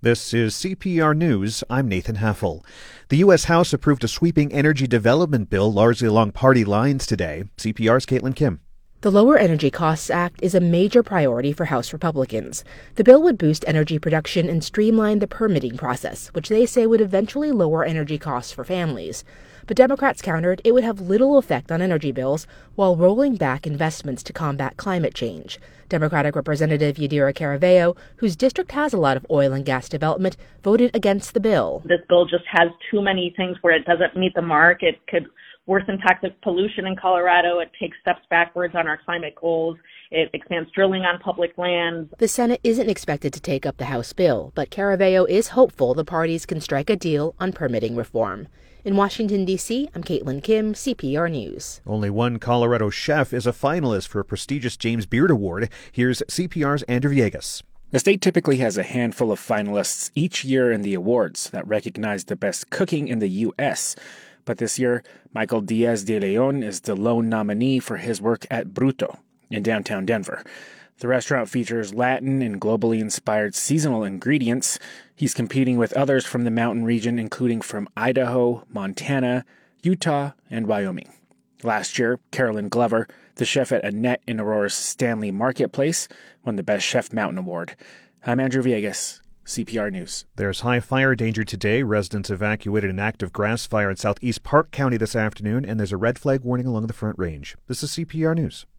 This is CPR News. I'm Nathan Heffel. The U.S. House approved a sweeping energy development bill largely along party lines today. CPR's Caitlin Kim. The Lower Energy Costs Act is a major priority for House Republicans. The bill would boost energy production and streamline the permitting process, which they say would eventually lower energy costs for families. But Democrats countered it would have little effect on energy bills while rolling back investments to combat climate change. Democratic Representative Yadira Caraveo, whose district has a lot of oil and gas development, voted against the bill. This bill just has too many things where it doesn't meet the mark. It could worsen toxic pollution in Colorado. It takes steps backwards on our climate goals. It expands drilling on public lands. The Senate isn't expected to take up the House bill, but Caraveo is hopeful the parties can strike a deal on permitting reform. In Washington, D.C., I'm Caitlin Kim, CPR News. Only one Colorado chef is a finalist for a prestigious James Beard Award. Here's CPR's Andrew Villegas. The state typically has a handful of finalists each year in the awards that recognize the best cooking in the U.S., but this year, Michael Diaz de Leon is the lone nominee for his work at Bruto in downtown Denver. The restaurant features Latin and globally inspired seasonal ingredients. He's competing with others from the mountain region, including from Idaho, Montana, Utah, and Wyoming. Last year, Carolyn Glover, the chef at Annette in Aurora's Stanley Marketplace, won the Best Chef Mountain Award. I'm Andrew Villegas, CPR News. There's high fire danger today. Residents evacuated an active grass fire in southeast Park County this afternoon, and there's a red flag warning along the Front Range. This is CPR News.